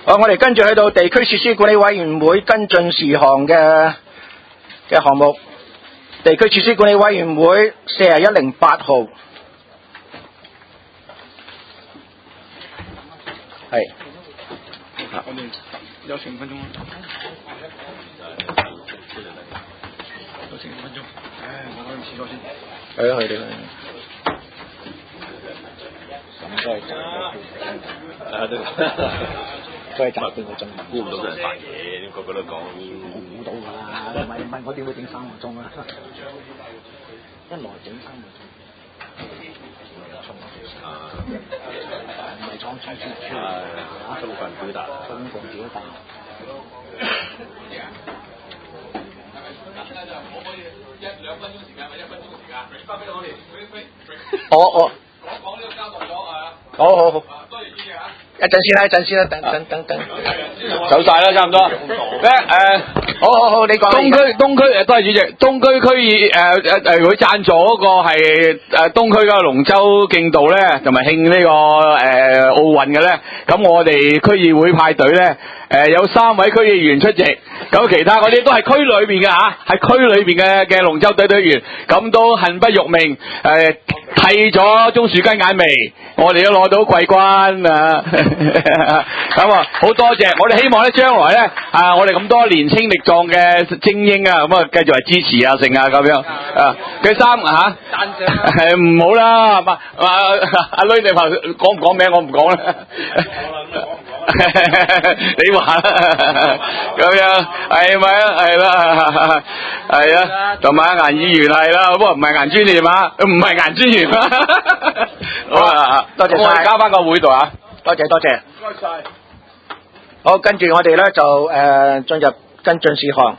好，我哋跟住去到地區設施管理委員會跟進事項嘅項目。地區設施管理委員會4108號。係。 我哋有剩5分鐘啦。有剩5分鐘。我去廁所先。 係啊，去你。咁都係賺半個鐘。 估唔到有人扮嘢，個個都講。 我估到㗎啦，唔係我點會整3個鐘啊？一來整3個鐘。唔係倉促充分表達。 可唔可以1-2分鐘時間，或1分鐘時間？俾翻俾我哋。 我講呢個交代咗啊。 好。 多謝主席嚇。 一陣先啦，等。 走晒啦，差唔多。 好，你講。 東區多謝主席。東區區議會贊助嗰個係東區嗰個龍舟競渡咧，同埋慶呢個奧運嘅咧。咁我哋區議會派隊咧，有3位區議員出席。咁其他嗰啲都係區裏邊嘅嚇，係區裏邊嘅龍舟隊員。咁都恨不欲命，剃咗鍾樹根眼眉，我哋都攞到季軍啊！咁啊，好多謝！我哋希望咧，將來咧我哋咁多年青力壯嘅精英啊，咁啊繼續係支持啊，成啊咁樣啊。佢唔好啦，阿女你話講唔講名？我唔講啦。你話啦，咁樣係咪啊？係啦，係啊，同埋阿顏議員係啦，不過唔係顏專員嘛，唔係顏專員嘛。好啊，多謝晒。我哋交翻個會度啊。 多謝。 唔該晒。 好，跟住我哋咧就進入跟進事項。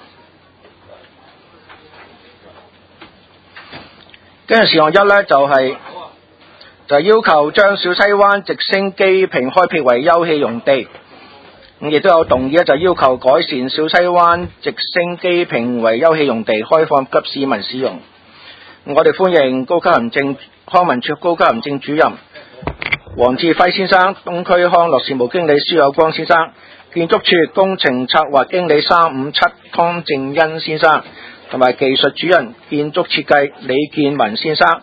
跟住事項1咧就要求將小西灣直升機坪開闢為休憩用地。亦都有動議咧，就要求改善小西灣直升機坪為休憩用地，開放給市民使用。我哋歡迎康文署高級行政主任黃志輝先生、東區康樂事務經理蕭有光先生、建築署工程策劃經理357湯正恩先生，同埋技術主任建築設計李建文先生。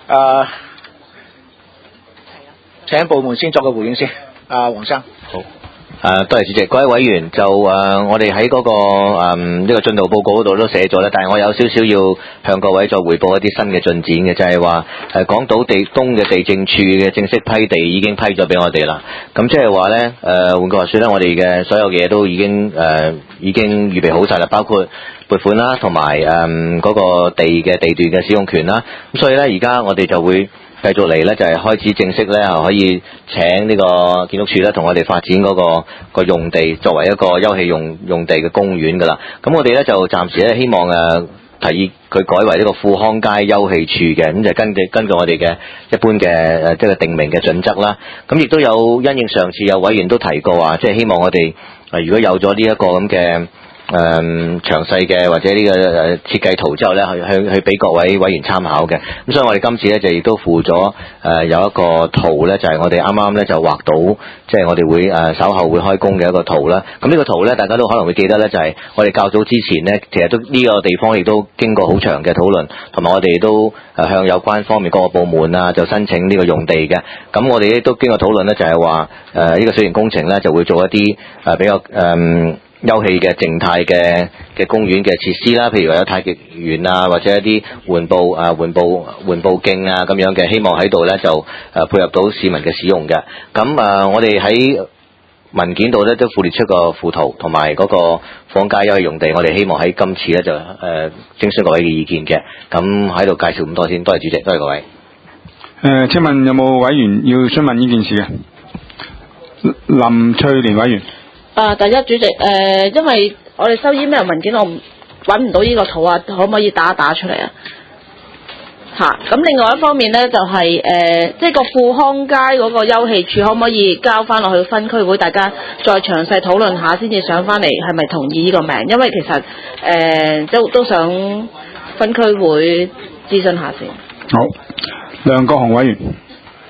請部門先作個回應先。黃生。 好。多謝主席，各位委員就我哋喺嗰個呢個進度報告嗰度都寫咗咧，但係我有少少要向各位再匯報一啲新嘅進展嘅，就係話港島東嘅地政處嘅正式批地已經批咗俾我哋啦。咁即係話咧換句話說咧，我哋嘅所有嘢都已經預備好晒啦，包括撥款啦，同埋嗰個地嘅地段嘅使用權啦。咁所以咧而家我哋就會繼續嚟咧，就係開始正式咧，可以請呢個建築署咧，同我哋發展嗰個用地作為一個休憩用地嘅公園噶啦。咁我哋咧就暫時咧希望提議佢改為呢個富康街休憩處嘅，咁就根據我哋嘅一般嘅即係定名嘅準則啦。咁亦都有因應上次有委員都提過話，即係希望我哋如果有咗呢一個咁嘅詳細嘅或者呢個設計圖之後咧，去俾各位委員參考嘅。咁所以我哋今次咧就亦都附咗有一個圖咧，就係我哋啱啱咧就畫到，即係我哋會稍後會開工嘅一個圖啦。咁呢個圖咧，大家都可能會記得咧，就係我哋較早之前咧，其實都呢個地方亦都經過好長嘅討論，同埋我哋都向有關方面各個部門啊就申請呢個用地嘅。咁我哋亦都經過討論咧，就係話呢個小型工程咧就會做一啲比較休憩嘅靜態嘅公園嘅設施啦，譬如話有太極園啊，或者一啲緩步徑啊咁樣嘅，希望喺度咧就配合到市民嘅使用嘅。咁我哋喺文件度咧都附列出個附圖同埋嗰個放街休憩用地，我哋希望喺今次咧就徵詢各位嘅意見嘅。咁喺度介紹咁多先，多謝主席，多謝各位。 請問有冇委員要詢問呢件事嘅？林翠蓮委員。 第一主席，因為我哋收 email 文件，我揾唔到呢個圖啊，可唔可以打出嚟啊？咁另外一方面咧，就係即係個富康街嗰個休憩處，可唔可以交翻落去分區會，大家再詳細討論下，先至上翻嚟係咪同意呢個名？因為其實都想分區會諮詢下先。 好，梁國雄委員。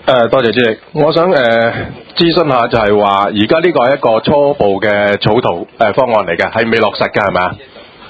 多謝主席，我想諮詢下，就係話而家呢個係一個初步嘅草圖方案嚟嘅，係未落實㗎，係咪啊？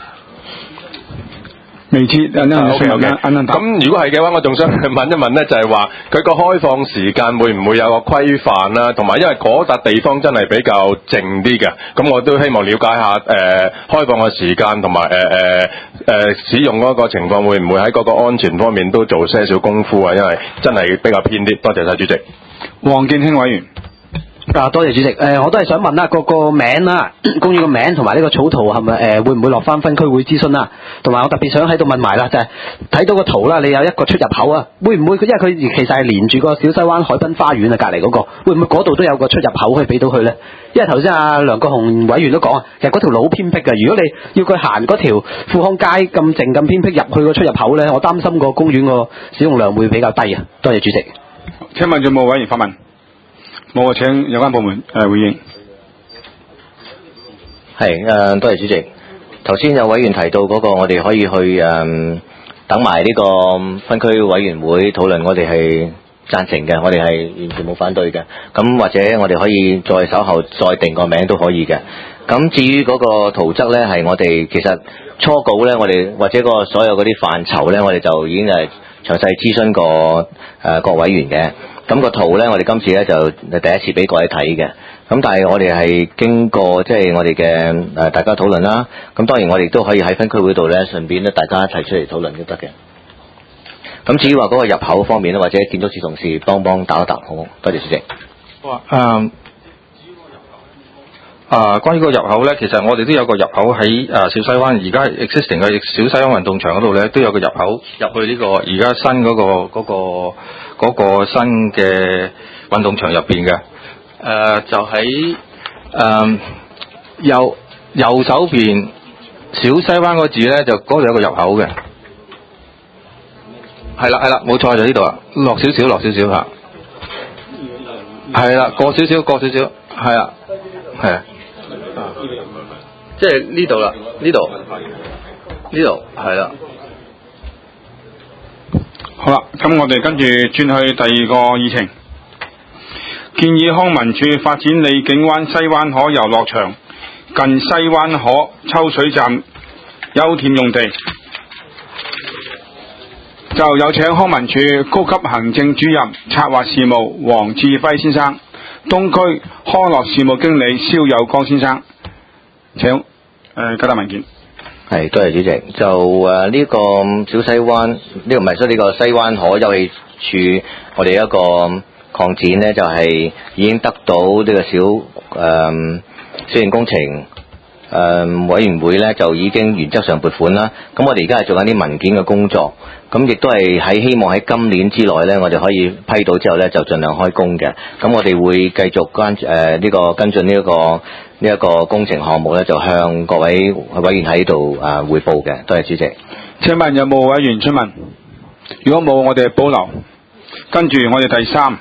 未知咁如果係嘅話，我仲想問一問咧，就係話佢個開放時間會唔會有個規範啦？同埋因為嗰笪地方真係比較靜啲嘅，咁我都希望了解下開放嘅時間同埋使用嗰個情況會唔會喺嗰個安全方面都做些少功夫啊？因為真係比較偏啲。多謝晒主席。 黃健興委員。 多謝主席。我都係想問啦，個名啦，公園個名同埋呢個草圖係咪會唔會落翻分區會諮詢啦？同埋我特別想喺度問埋啦，就係睇到個圖啦，你有一個出入口啊，會唔會因為佢其實係連住個小西灣海濱花園啊隔離嗰個，會唔會嗰度都有個出入口可以俾到佢咧？因為頭先阿梁國雄委員都講啊，其實嗰條路好偏僻嘅，如果你要佢行嗰條富康街咁靜咁偏僻入去個出入口咧，我擔心個公園個使用量會比較低啊。多謝主席。 請問有冇委員發問？冇啊，請有關部門回應。 係多謝主席。頭先有委員提到嗰個，我哋可以去等埋呢個分區委員會討論，我哋係贊成嘅，我哋係完全冇反對嘅。咁或者我哋可以再稍後再定個名都可以嘅。咁至於嗰個圖則呢，係我哋其實初稿呢，我哋或者個所有嗰啲範疇呢，我哋就已經係詳細諮詢過各委員嘅。咁個圖呢，我哋今次呢就第一次俾各位睇嘅。咁但係我哋係經過即係我哋嘅大家討論啦。咁當然我哋都可以喺分區會度呢，順便咧大家一齊出嚟討論都得嘅。咁至於話嗰個入口方面咧，或者建築署同事幫打一答，好，多謝主席。 好啊。關於個入口呢，其實我哋都有個入口喺小西灣，而家 existing 嘅小西灣運動場嗰度呢，都有個入口入去呢個而家新嗰個新嘅運動場入邊嘅。就喺右手邊小西灣個字呢，就嗰度有個入口嘅。係啦，冇錯，就呢度啦，落少少嚇。係啦，過少少，係啊。即係呢度啦，呢度係啦。 好啦，咁我哋跟住轉去第二個議程，建議康文署發展李景灣西灣河遊樂場近西灣河抽水站休憩用地，就有請康文署高級行政主任策劃事務黃志輝先生，東區康樂事務經理蕭友光先生，請交達文件。 係，多謝主席。就呢個小西灣，呢個唔係，所以呢個西灣河休憩處，我哋一個擴展呢，就係已經得到呢個小型工程委員會呢，就已經原則上撥款啦。咁我哋而家係做緊啲文件嘅工作，咁亦都係希望喺今年之內呢，我哋可以批到之後呢，就盡量開工嘅。咁我哋會繼續跟進呢一個工程項目呢，就向各位委員喺度匯報嘅。多謝主席。 請問有冇委員出問？如果冇，我哋保留。跟住我哋第三，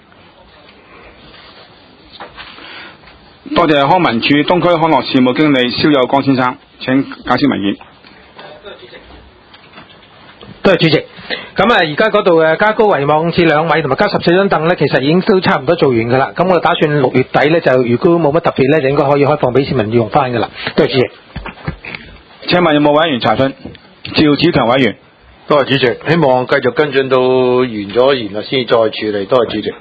多謝康文署東區康樂事務經理蕭友光先生，請解釋文件。 多謝主席。咁而家嗰度加高圍網至2米，同埋加14張凳呢，其實已經都差唔多做完㗎啦。咁我打算6月底呢，就如果冇乜特別呢，就應該可以開放俾市民用翻㗎啦。多謝主席。 請問有冇委員查詢？趙子強委員。 多謝主席，希望繼續跟進到完咗，然後先再處理。多謝主席。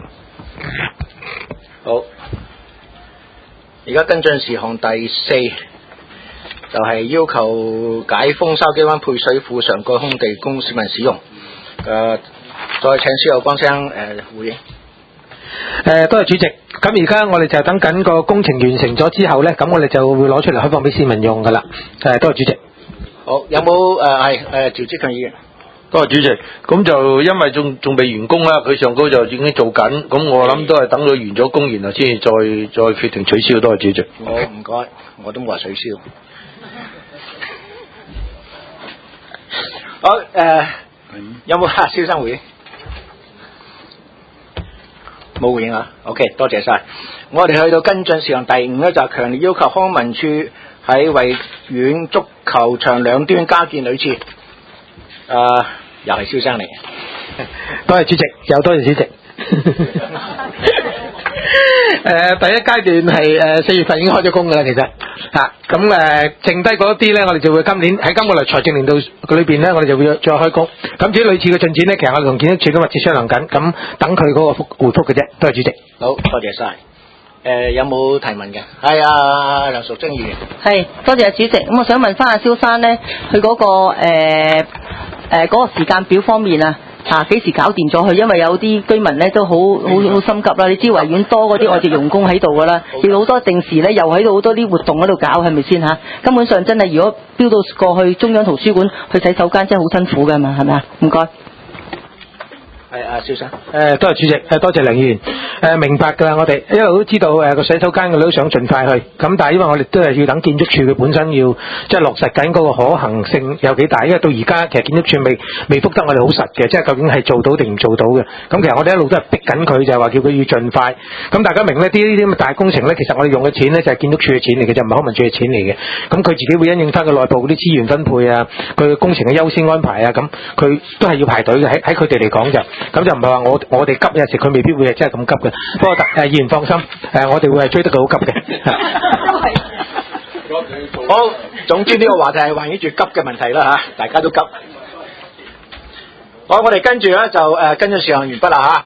好，而家跟進事項第4。就係要求解封筲箕灣配水庫上蓋空地供市民使用。再請蕭友光先生回應。 多謝主席。咁而家我哋就等緊個工程完成咗之後呢，咁我哋就會攞出嚟開放俾市民用㗎啦。多謝主席。 好，有冇趙志強議員？ 多謝主席。咁就因為仲未完工啦，佢上高就已經做緊，咁我諗都係等佢完咗工，然後先至再決定取消。多謝主席。 好，唔該，我都冇話取消。好，有冇蕭生回應？冇回應啊 ？OK， 多謝晒。我哋去到跟進事項第5呢，就係強烈要求康文署喺維園足球場兩端加建女廁。又係蕭生嚟。 多謝主席，又多謝主席。 第一階段係4月份已經開咗工㗎啦，其實咁剩低嗰啲咧，我哋就會今年喺今個財政年度裏邊咧，我哋就會再開工。咁至於類似嘅進展咧，其實我哋同建築署都密切商量緊，咁等佢嗰個回覆嘅啫。多謝主席。 好，多謝晒。有冇提問嘅？係啊，梁淑貞議員。 係，多謝主席。咁我想問翻阿蕭生咧，佢嗰個時間表方面啊。幾時搞掂咗佢？因為有啲居民咧都好心急啦。你知維園多嗰啲外籍傭工喺度噶啦，亦好多定時咧又喺度好多啲活動喺度搞，係咪先嚇？根本上真係如果飆到過去中央圖書館去洗手間，真係好辛苦㗎嘛，係咪啊？唔該。 係阿蕭生。 多謝主席，多謝梁議員。明白㗎啦，我哋一路都知道個洗手間我哋都想盡快去，咁但係因為我哋都係要等建築署佢本身要即係落實緊嗰個可行性有幾大，因為到而家其實建築署未覆得我哋好實嘅，即係究竟係做到定唔做到嘅。咁其實我哋一路都係逼緊佢，就係話叫佢要盡快。咁大家明呢啲咁嘅大工程咧，其實我哋用嘅錢咧就係建築署嘅錢嚟嘅，就唔係康文署嘅錢嚟嘅。咁佢自己會因應翻佢內部嗰啲資源分配啊，佢工程嘅優先安排啊，咁佢都係要排隊嘅。喺佢哋嚟講咁就唔係話我哋急，有時佢未必會係真係咁急嘅。不過議員放心，我哋會係追得佢好急嘅。 好，總之呢個話題係圍繞住急嘅問題啦嚇，大家都急。好，我哋跟住咧就跟住事項完畢啦嚇。